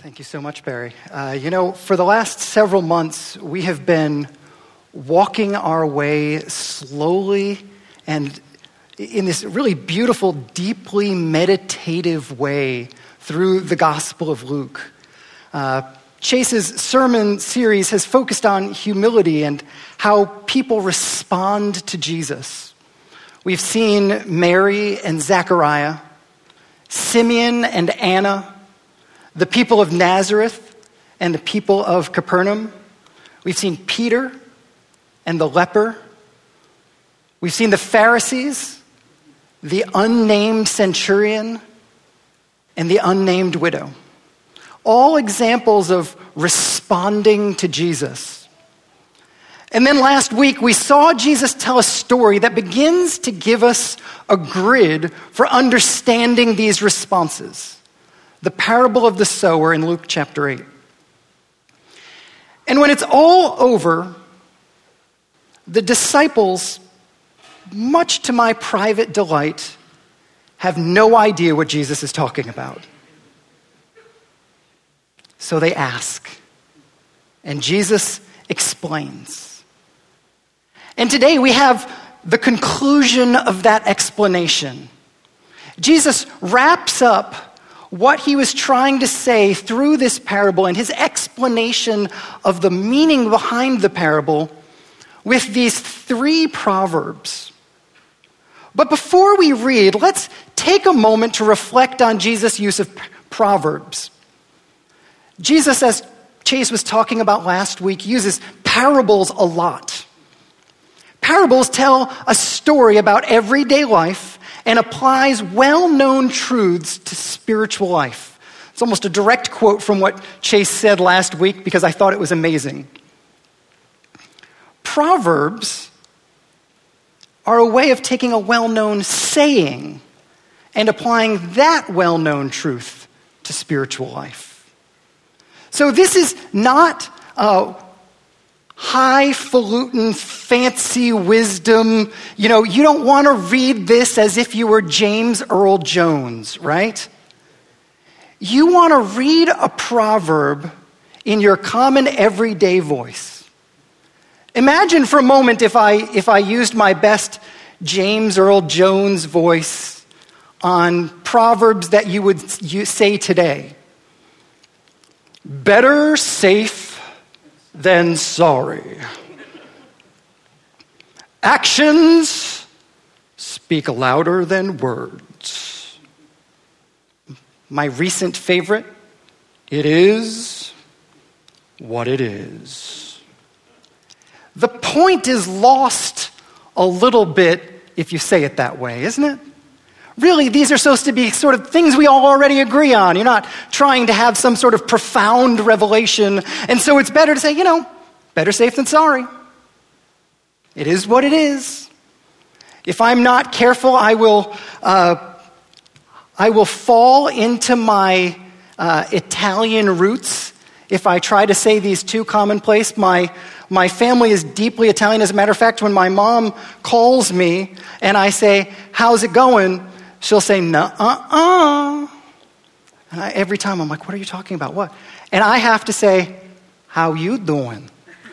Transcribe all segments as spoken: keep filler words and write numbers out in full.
Thank you so much, Barry. Uh, you know, for the last several months, we have been walking our way slowly and in this really beautiful, deeply meditative way through the Gospel of Luke. Uh, Chase's sermon series has focused on humility and how people respond to Jesus. We've seen Mary and Zechariah, Simeon and Anna, the people of Nazareth and the people of Capernaum. We've seen Peter and the leper. We've seen the Pharisees, the unnamed centurion, and the unnamed widow. All examples of responding to Jesus. And then last week, we saw Jesus tell a story that begins to give us a grid for understanding these responses. The parable of the sower in Luke chapter eight. And when it's all over, the disciples, much to my private delight, have no idea what Jesus is talking about. So they ask, and Jesus explains. And today we have the conclusion of that explanation. Jesus wraps up what he was trying to say through this parable and his explanation of the meaning behind the parable with these three proverbs. But before we read, let's take a moment to reflect on Jesus' use of proverbs. Jesus, as Chase was talking about last week, uses parables a lot. Parables tell a story about everyday life and applies well-known truths to spiritual life. It's almost a direct quote from what Chase said last week because I thought it was amazing. Proverbs are a way of taking a well-known saying and applying that well-known truth to spiritual life. So this is not uh, highfalutin, fancy wisdom. You know, you don't want to read this as if you were James Earl Jones, right? You want to read a proverb in your common everyday voice. Imagine for a moment if I if I used my best James Earl Jones voice on proverbs that you would you say today. Better safe than sorry. Actions speak louder than words. My recent favorite, it is what it is. The point is lost a little bit if you say it that way, isn't it? Really, these are supposed to be sort of things we all already agree on. You're not trying to have some sort of profound revelation. And so it's better to say, you know, better safe than sorry. It is what it is. If I'm not careful, I will uh, I will fall into my uh, Italian roots if I try to say these too commonplace. My My family is deeply Italian. As a matter of fact, when my mom calls me and I say, how's it going? She'll say, nuh-uh-uh. And I, every time I'm like, what are you talking about? What? And I have to say, how you doing?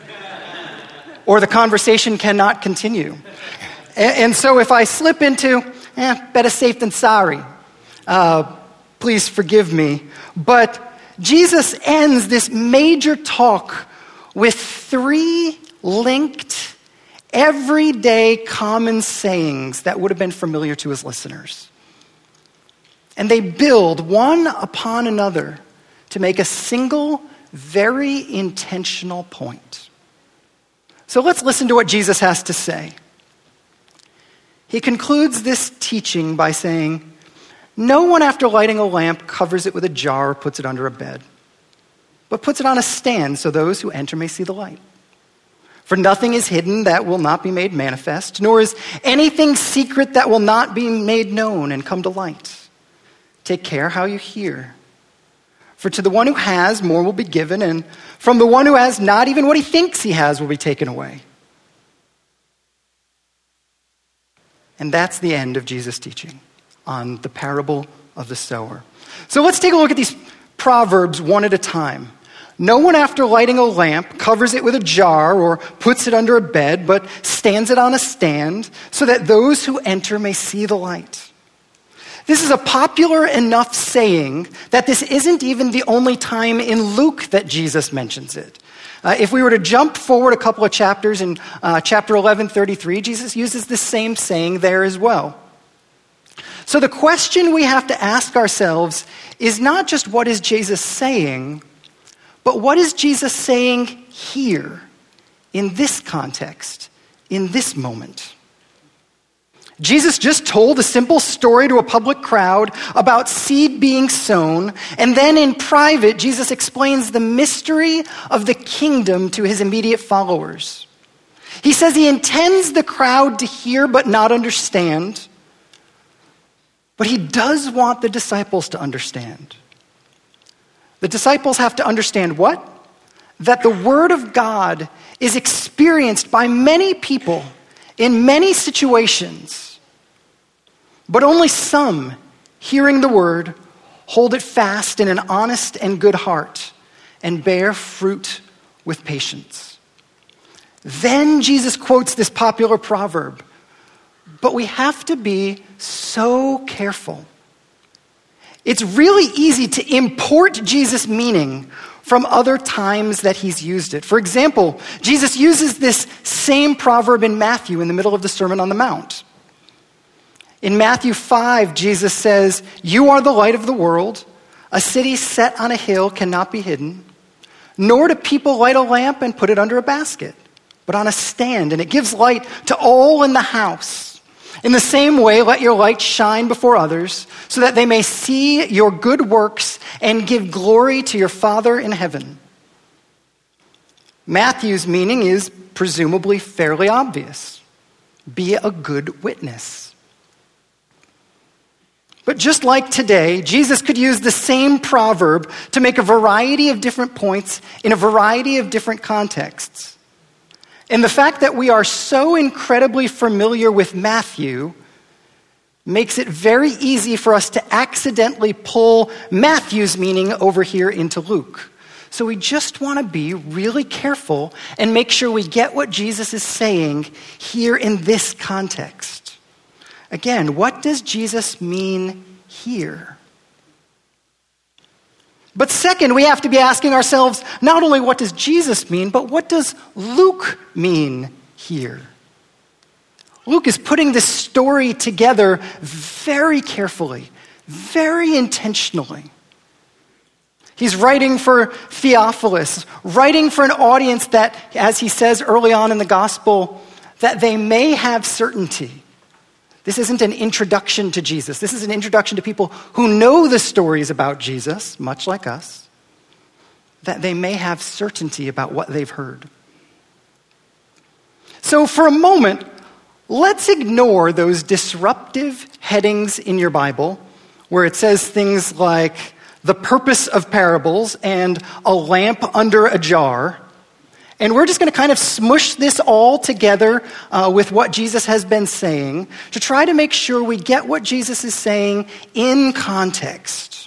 Or the conversation cannot continue. And, and so if I slip into, eh, better safe than sorry, uh, please forgive me. But Jesus ends this major talk with three linked, everyday common sayings that would have been familiar to his listeners. And they build one upon another to make a single, very intentional point. So let's listen to what Jesus has to say. He concludes this teaching by saying, no one after lighting a lamp covers it with a jar or puts it under a bed, but puts it on a stand so those who enter may see the light. For nothing is hidden that will not be made manifest, nor is anything secret that will not be made known and come to light. Take care how you hear. For to the one who has, more will be given, and from the one who has not, even what he thinks he has will be taken away. And that's the end of Jesus' teaching on the parable of the sower. So let's take a look at these proverbs one at a time. No one, after lighting a lamp, covers it with a jar or puts it under a bed, but stands it on a stand so that those who enter may see the light. This is a popular enough saying that this isn't even the only time in Luke that Jesus mentions it. Uh, if we were to jump forward a couple of chapters in uh, chapter eleven thirty-three, Jesus uses the same saying there as well. So the question we have to ask ourselves is not just what is Jesus saying, but what is Jesus saying here, in this context, in this moment? Jesus just told a simple story to a public crowd about seed being sown, and then in private, Jesus explains the mystery of the kingdom to his immediate followers. He says he intends the crowd to hear but not understand, but he does want the disciples to understand. The disciples have to understand what? That the word of God is experienced by many people in many situations, but only some, hearing the word, hold it fast in an honest and good heart and bear fruit with patience. Then Jesus quotes this popular proverb, but we have to be so careful. It's really easy to import Jesus' meaning from other times that he's used it. For example, Jesus uses this same proverb in Matthew in the middle of the Sermon on the Mount. In Matthew five, Jesus says, "You are the light of the world. A city set on a hill cannot be hidden. Nor do people light a lamp and put it under a basket, but on a stand, and it gives light to all in the house. In the same way, let your light shine before others, so that they may see your good works and give glory to your Father in heaven." Matthew's meaning is presumably fairly obvious. Be a good witness. But just like today, Jesus could use the same proverb to make a variety of different points in a variety of different contexts. And the fact that we are so incredibly familiar with Matthew makes it very easy for us to accidentally pull Matthew's meaning over here into Luke. So we just want to be really careful and make sure we get what Jesus is saying here in this context. Again, what does Jesus mean here? But second, we have to be asking ourselves, not only what does Jesus mean, but what does Luke mean here? Luke is putting this story together very carefully, very intentionally. He's writing for Theophilus, writing for an audience that, as he says early on in the gospel, that they may have certainty. This isn't an introduction to Jesus. This is an introduction to people who know the stories about Jesus, much like us, that they may have certainty about what they've heard. So for a moment, let's ignore those disruptive headings in your Bible where it says things like the purpose of parables and a lamp under a jar. And we're just going to kind of smush this all together uh, with what Jesus has been saying to try to make sure we get what Jesus is saying in context.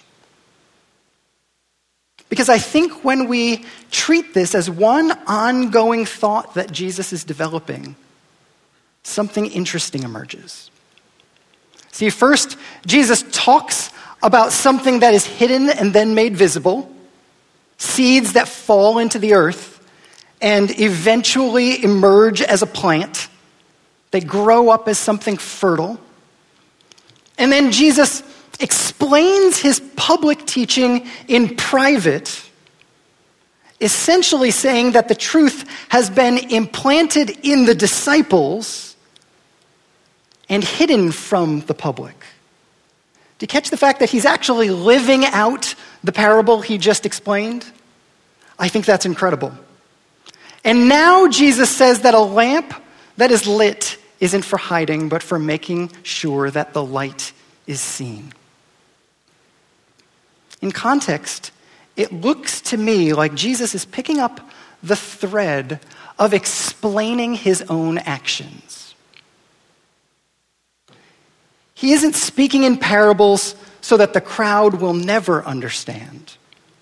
Because I think when we treat this as one ongoing thought that Jesus is developing, something interesting emerges. See, first, Jesus talks about something that is hidden and then made visible, seeds that fall into the earth and eventually emerge as a plant. They grow up as something fertile. And then Jesus explains his public teaching in private, essentially saying that the truth has been implanted in the disciples and hidden from the public. Do you catch the fact that he's actually living out the parable he just explained? I think that's incredible. And now Jesus says that a lamp that is lit isn't for hiding, but for making sure that the light is seen. In context, it looks to me like Jesus is picking up the thread of explaining his own actions. He isn't speaking in parables so that the crowd will never understand.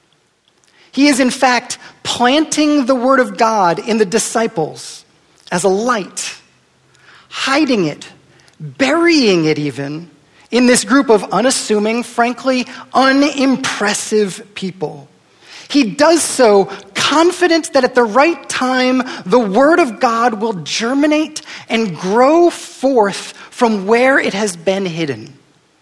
He is, in fact, planting the word of God in the disciples as a light, hiding it, burying it even, in this group of unassuming, frankly, unimpressive people. He does so confident that at the right time, the word of God will germinate and grow forth from where it has been hidden.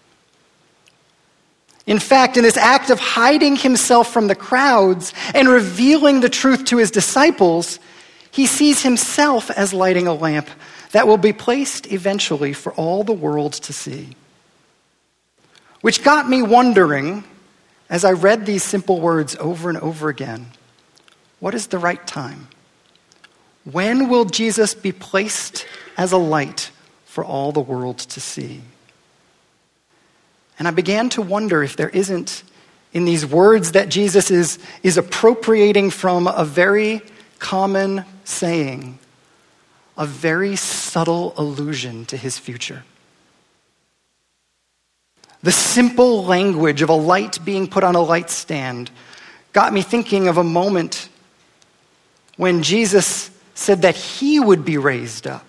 In fact, in this act of hiding himself from the crowds and revealing the truth to his disciples, he sees himself as lighting a lamp that will be placed eventually for all the world to see. Which got me wondering, as I read these simple words over and over again, what is the right time? When will Jesus be placed as a light for all the world to see? And I began to wonder if there isn't, in these words that Jesus is, is appropriating from a very common saying, a very subtle allusion to his future. The simple language of a light being put on a light stand got me thinking of a moment when Jesus said that he would be raised up,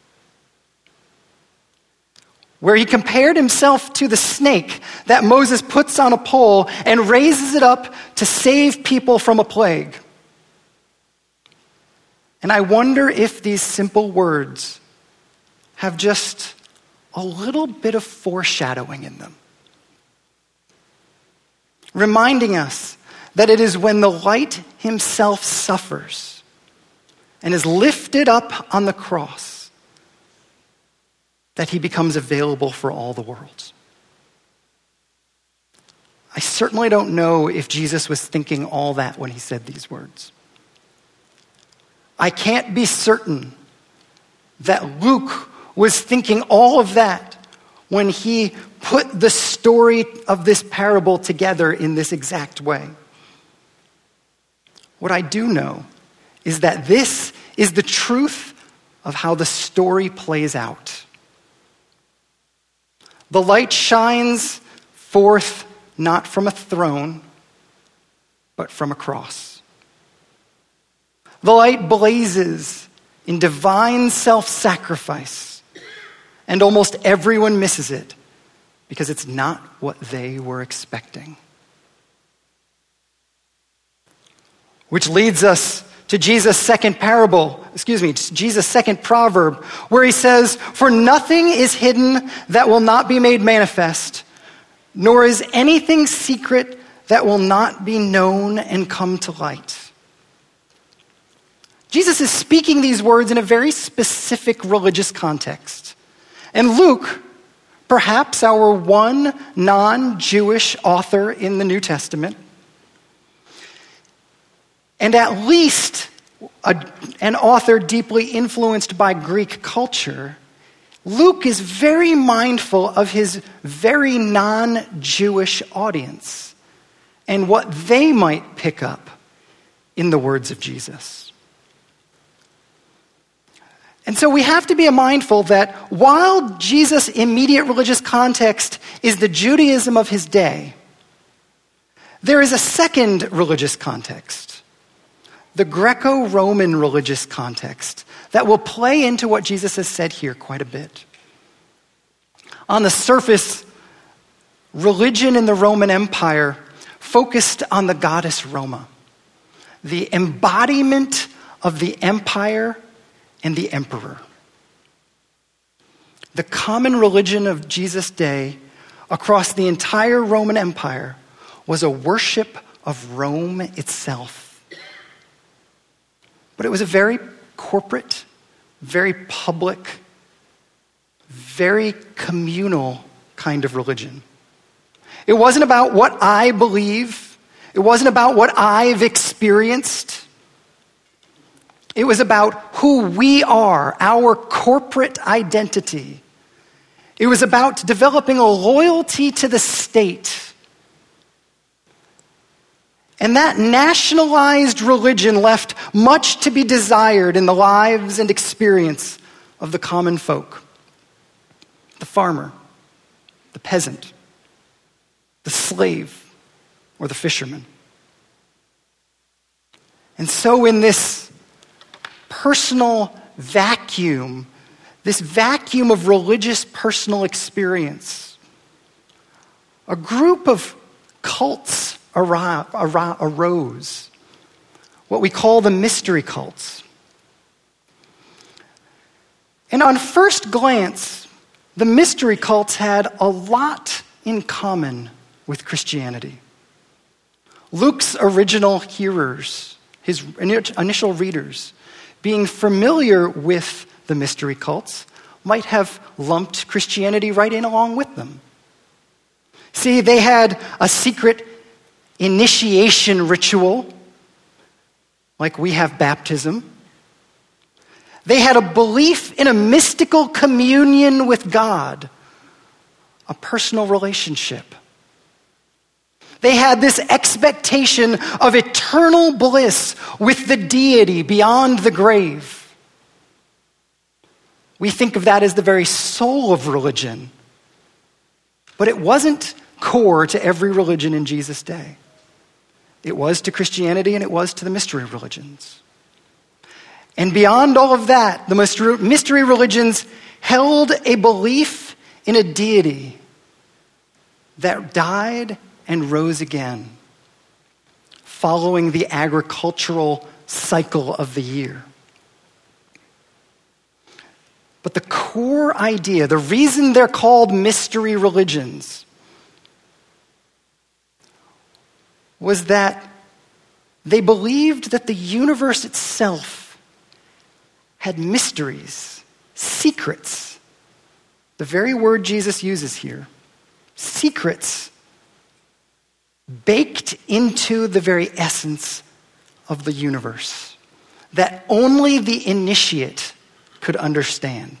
where he compared himself to the snake that Moses puts on a pole and raises it up to save people from a plague. And I wonder if these simple words have just a little bit of foreshadowing in them, reminding us that it is when the light himself suffers and is lifted up on the cross that he becomes available for all the world. I certainly don't know if Jesus was thinking all that when he said these words. I can't be certain that Luke was thinking all of that when he put the story of this parable together in this exact way. What I do know is that this is the truth of how the story plays out. The light shines forth not from a throne, but from a cross. The light blazes in divine self-sacrifice, and almost everyone misses it because it's not what they were expecting. Which leads us to Jesus' second parable, excuse me, Jesus' second proverb, where he says, "For nothing is hidden that will not be made manifest, nor is anything secret that will not be known and come to light." Jesus is speaking these words in a very specific religious context. And Luke, perhaps our one non-Jewish author in the New Testament, and at least a, an author deeply influenced by Greek culture, Luke is very mindful of his very non-Jewish audience and what they might pick up in the words of Jesus. And so we have to be mindful that while Jesus' immediate religious context is the Judaism of his day, there is a second religious context, the Greco-Roman religious context, that will play into what Jesus has said here quite a bit. On the surface, religion in the Roman Empire focused on the goddess Roma, the embodiment of the empire and the emperor. The common religion of Jesus' day across the entire Roman Empire was a worship of Rome itself. But it was a very corporate, very public, very communal kind of religion. It wasn't about what I believe. It wasn't about what I've experienced. It was about who we are, our corporate identity. It was about developing a loyalty to the state. And that nationalized religion left much to be desired in the lives and experience of the common folk. The farmer, the peasant, the slave, or the fisherman. And so in this personal vacuum, this vacuum of religious personal experience, a group of cults ara- ara- arose, what we call the mystery cults. And on first glance, the mystery cults had a lot in common with Christianity. Luke's original hearers, his initial readers, being familiar with the mystery cults, might have lumped Christianity right in along with them. See, they had a secret initiation ritual, like we have baptism. They had a belief in a mystical communion with God, a personal relationship. They had this expectation of eternal bliss with the deity beyond the grave. We think of that as the very soul of religion. But it wasn't core to every religion in Jesus' day. It was to Christianity and it was to the mystery religions. And beyond all of that, the mystery religions held a belief in a deity that died and rose again, following the agricultural cycle of the year. But the core idea, the reason they're called mystery religions, was that they believed that the universe itself had mysteries, secrets. The very word Jesus uses here, secrets, baked into the very essence of the universe that only the initiate could understand.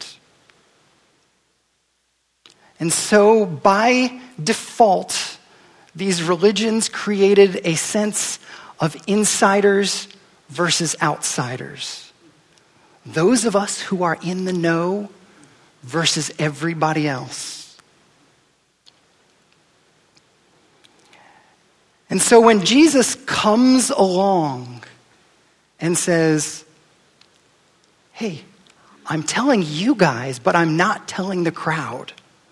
And so, by default, these religions created a sense of insiders versus outsiders. Those of us who are in the know versus everybody else. And so when Jesus comes along and says, hey, I'm telling you guys, but I'm not telling the crowd.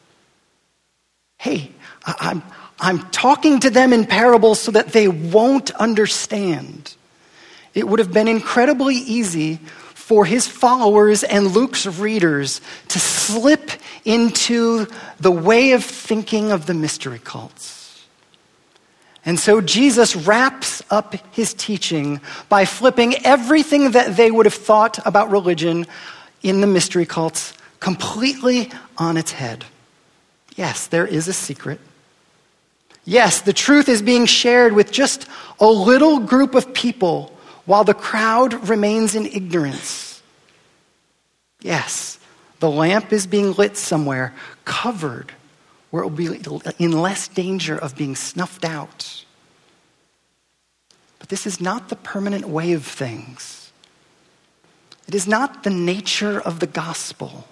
Hey, I- I'm, I'm talking to them in parables so that they won't understand. It would have been incredibly easy for his followers and Luke's readers to slip into the way of thinking of the mystery cults. And so Jesus wraps up his teaching by flipping everything that they would have thought about religion in the mystery cults completely on its head. Yes, there is a secret. Yes, the truth is being shared with just a little group of people while the crowd remains in ignorance. Yes, the lamp is being lit somewhere, covered, where it will be in less danger of being snuffed out. But this is not the permanent way of things. It is not the nature of the gospel.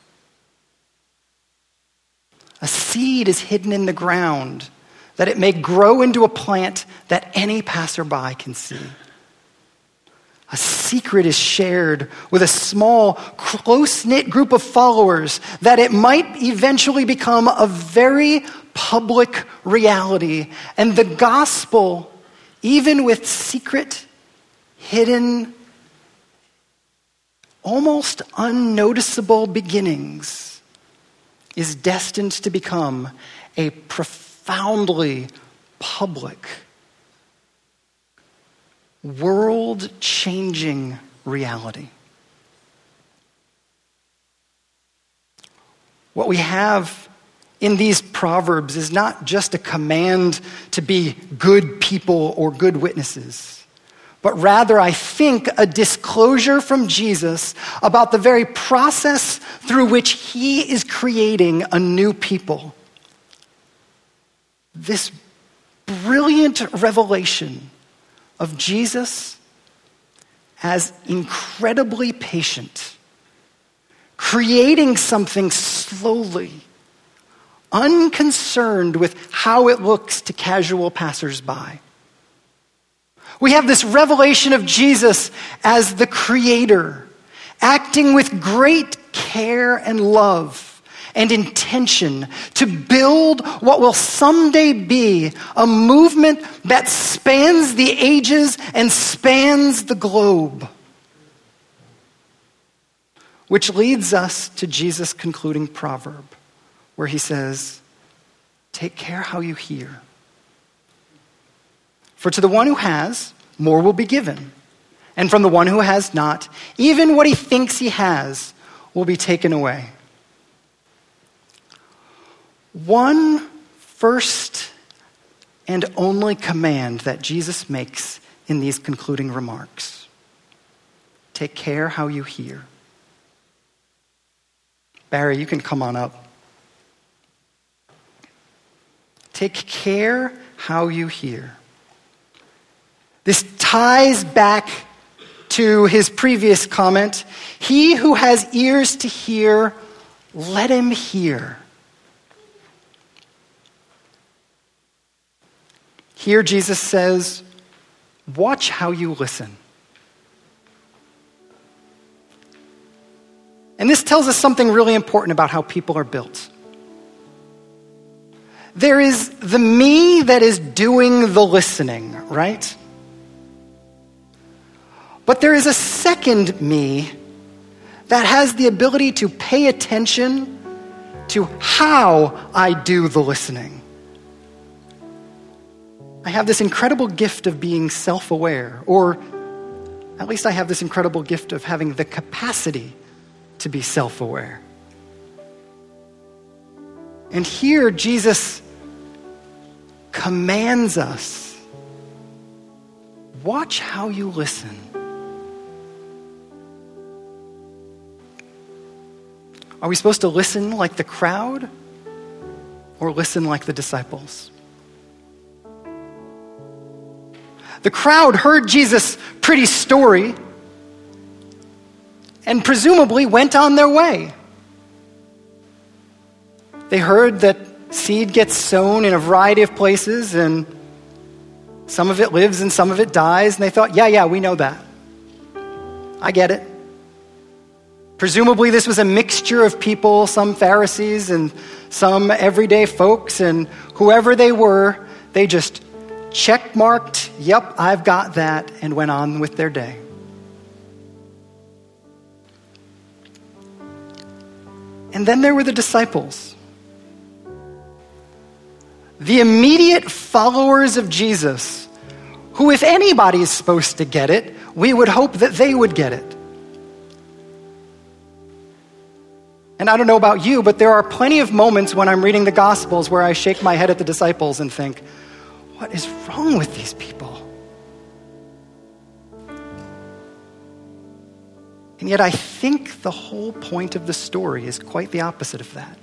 A seed is hidden in the ground that it may grow into a plant that any passerby can see. A secret is shared with a small, close-knit group of followers that it might eventually become a very public reality. And the gospel, even with secret, hidden, almost unnoticeable beginnings, is destined to become a profoundly public, world-changing reality. What we have in these proverbs is not just a command to be good people or good witnesses, but rather, I think, a disclosure from Jesus about the very process through which he is creating a new people. This brilliant revelation of Jesus as incredibly patient, creating something slowly, unconcerned with how it looks to casual passersby, We have this revelation of Jesus as the creator, acting with great care and love and intention to build what will someday be a movement that spans the ages and spans the globe. Which leads us to Jesus' concluding proverb, where he says, "Take care how you hear. For to the one who has, more will be given. And from the one who has not, even what he thinks he has will be taken away." One first and only command that Jesus makes in these concluding remarks: take care how you hear. Barry, you can come on up. Take care how you hear. This ties back to his previous comment. He who has ears to hear, let him hear. Here Jesus says, watch how you listen. And this tells us something really important about how people are built. There is the me that is doing the listening, right? But there is a second me that has the ability to pay attention to how I do the listening. I have this incredible gift of being self-aware, or at least I have this incredible gift of having the capacity to be self-aware. And here Jesus commands us, watch how you listen. Are we supposed to listen like the crowd or listen like the disciples? The crowd heard Jesus' pretty story and presumably went on their way. They heard that seed gets sown in a variety of places, and some of it lives and some of it dies, and they thought, yeah, yeah, we know that. I get it. Presumably this was a mixture of people, some Pharisees and some everyday folks, and whoever they were, they just check-marked, yep, I've got that, and went on with their day. And then there were the disciples. The immediate followers of Jesus, who if anybody is supposed to get it, we would hope that they would get it. And I don't know about you, but there are plenty of moments when I'm reading the Gospels where I shake my head at the disciples and think, what is wrong with these people? And yet I think the whole point of the story is quite the opposite of that.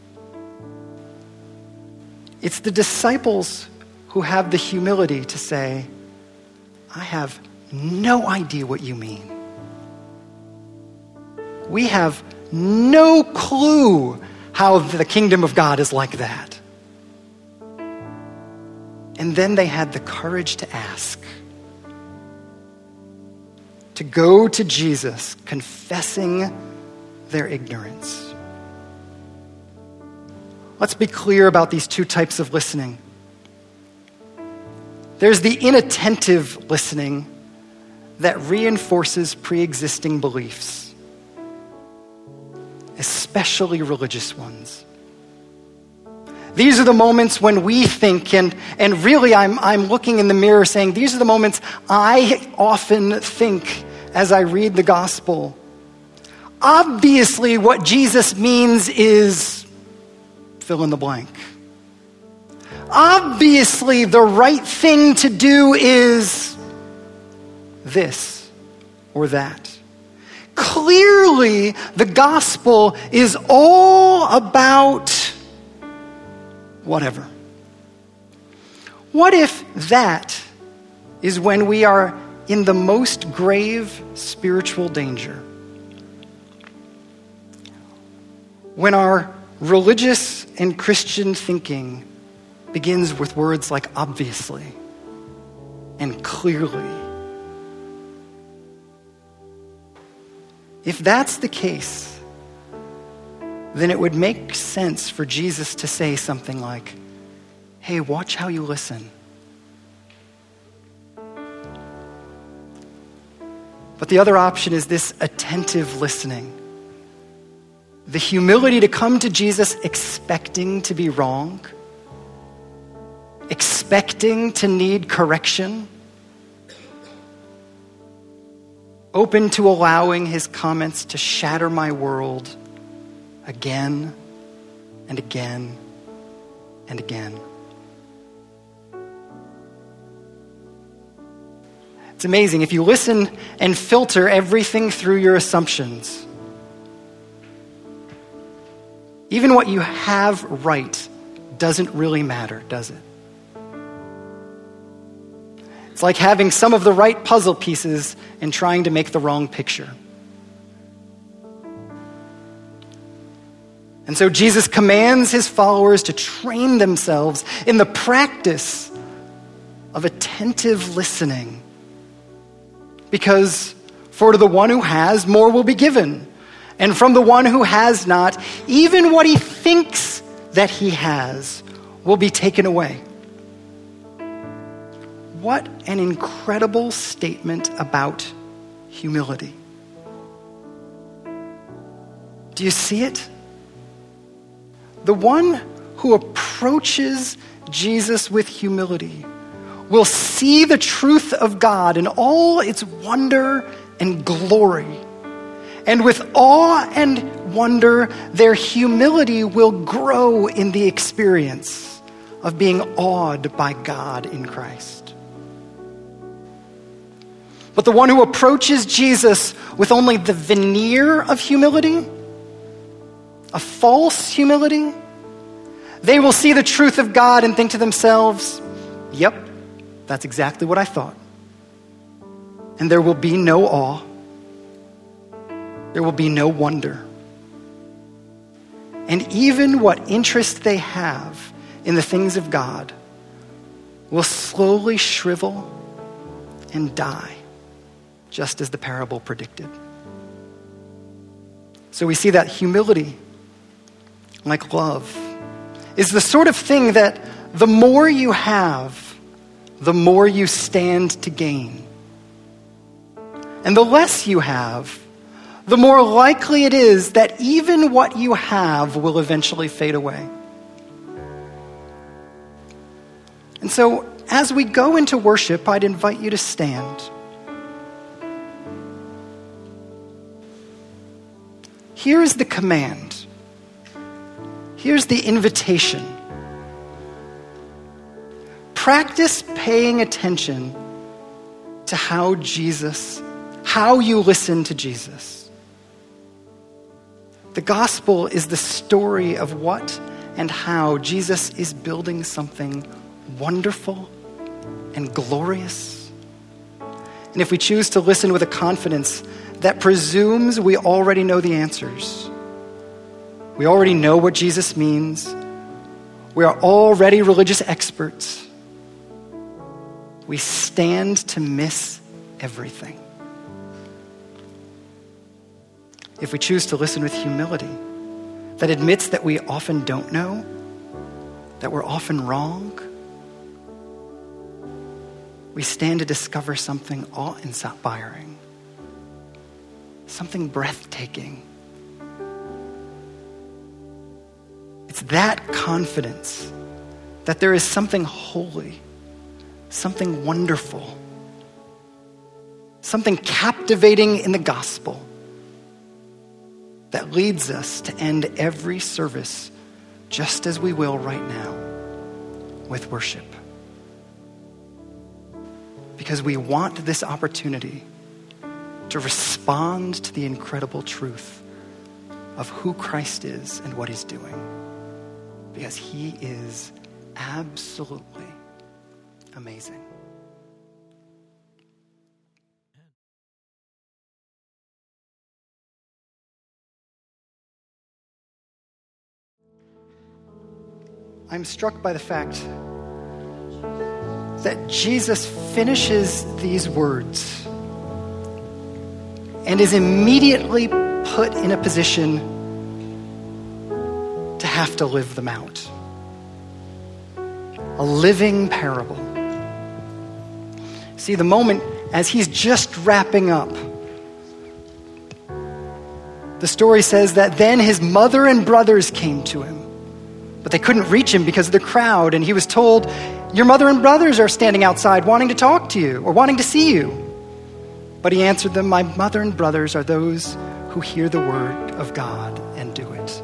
It's the disciples who have the humility to say, I have no idea what you mean. We have no clue how the kingdom of God is like that. And then they had the courage to ask, to go to Jesus, confessing their ignorance. Let's be clear about these two types of listening. There's the inattentive listening that reinforces pre-existing beliefs, especially religious ones. These are the moments when we think, and, and really I'm, I'm looking in the mirror saying, these are the moments I often think as I read the gospel. Obviously, what Jesus means is fill in the blank. Obviously, the right thing to do is this or that. Clearly, the gospel is all about whatever. What if that is when we are in the most grave spiritual danger? When our religious and Christian thinking begins with words like obviously, and clearly. If that's the case, then it would make sense for Jesus to say something like, hey, watch how you listen. But the other option is this attentive listening. The humility to come to Jesus expecting to be wrong, expecting to need correction, open to allowing his comments to shatter my world again and again and again. It's amazing. If you listen and filter everything through your assumptions, even what you have right doesn't really matter, does it? It's like having some of the right puzzle pieces and trying to make the wrong picture. And so Jesus commands his followers to train themselves in the practice of attentive listening. Because for to the one who has, more will be given. And from the one who has not, even what he thinks that he has will be taken away. What an incredible statement about humility. Do you see it? The one who approaches Jesus with humility will see the truth of God in all its wonder and glory. And with awe and wonder, their humility will grow in the experience of being awed by God in Christ. But the one who approaches Jesus with only the veneer of humility, a false humility, they will see the truth of God and think to themselves, yep, that's exactly what I thought. And there will be no awe. There will be no wonder. And even what interest they have in the things of God will slowly shrivel and die, just as the parable predicted. So we see that humility, like love, is the sort of thing that the more you have, the more you stand to gain. And the less you have, the more likely it is that even what you have will eventually fade away. And so, as we go into worship, I'd invite you to stand. Here's the command. Here's the invitation. Practice paying attention to how Jesus, how you listen to Jesus. The gospel is the story of what and how Jesus is building something wonderful and glorious. And if we choose to listen with a confidence that presumes we already know the answers, we already know what Jesus means, we are already religious experts, we stand to miss everything. If we choose to listen with humility, that admits that we often don't know, that we're often wrong, we stand to discover something awe-inspiring, something breathtaking. It's that confidence that there is something holy, something wonderful, something captivating in the gospel that leads us to end every service just as we will right now with worship. Because we want this opportunity to respond to the incredible truth of who Christ is and what he's doing. Because he is absolutely amazing. I'm struck by the fact that Jesus finishes these words and is immediately put in a position to have to live them out. A living parable. See, the moment as he's just wrapping up, the story says that then his mother and brothers came to him, but they couldn't reach him because of the crowd, and he was told, your mother and brothers are standing outside wanting to talk to you or wanting to see you. But he answered them, my mother and brothers are those who hear the word of God and do it.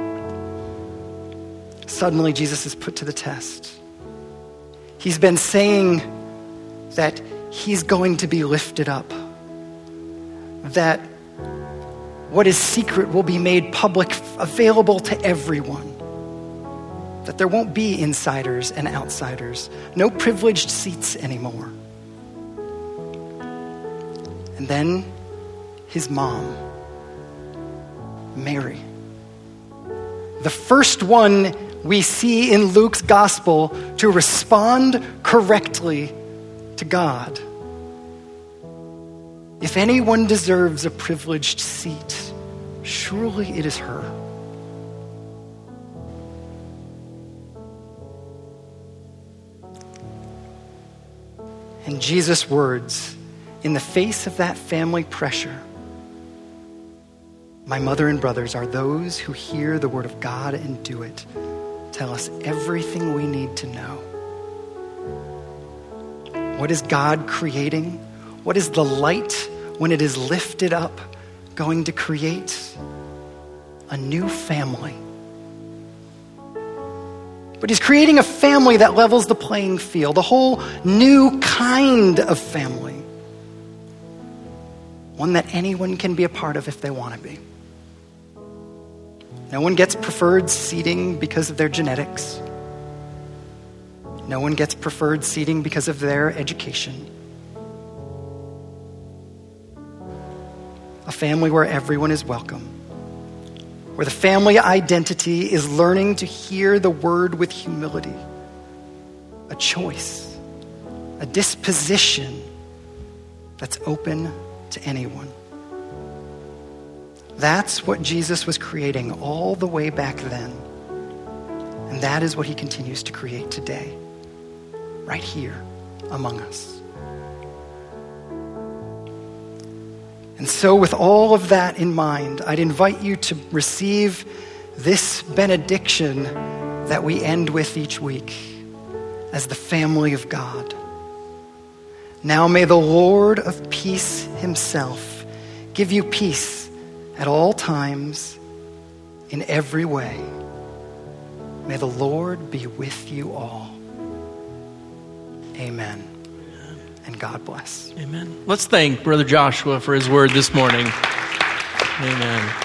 Suddenly, Jesus is put to the test. He's been saying that he's going to be lifted up, that what is secret will be made public, available to everyone, that there won't be insiders and outsiders, no privileged seats anymore. And then his mom, Mary, the first one we see in Luke's gospel to respond correctly to God. If anyone deserves a privileged seat, surely it is her. And Jesus' words, in the face of that family pressure, my mother and brothers are those who hear the word of God and do it, tell us everything we need to know. What is God creating? What is the light, when it is lifted up, going to create? A new family. But he's creating a family that levels the playing field, a whole new kind of family. One that anyone can be a part of if they want to be. No one gets preferred seating because of their genetics. No one gets preferred seating because of their education. A family where everyone is welcome. Where the family identity is learning to hear the word with humility. A choice. A disposition that's open to anyone. That's what Jesus was creating all the way back then. And that is what he continues to create today, right here among us. And so with all of that in mind, I'd invite you to receive this benediction that we end with each week as the family of God. Now may the Lord of peace himself give you peace at all times, in every way. May the Lord be with you all. Amen. And God bless. Amen. Let's thank Brother Joshua for his word this morning. Amen.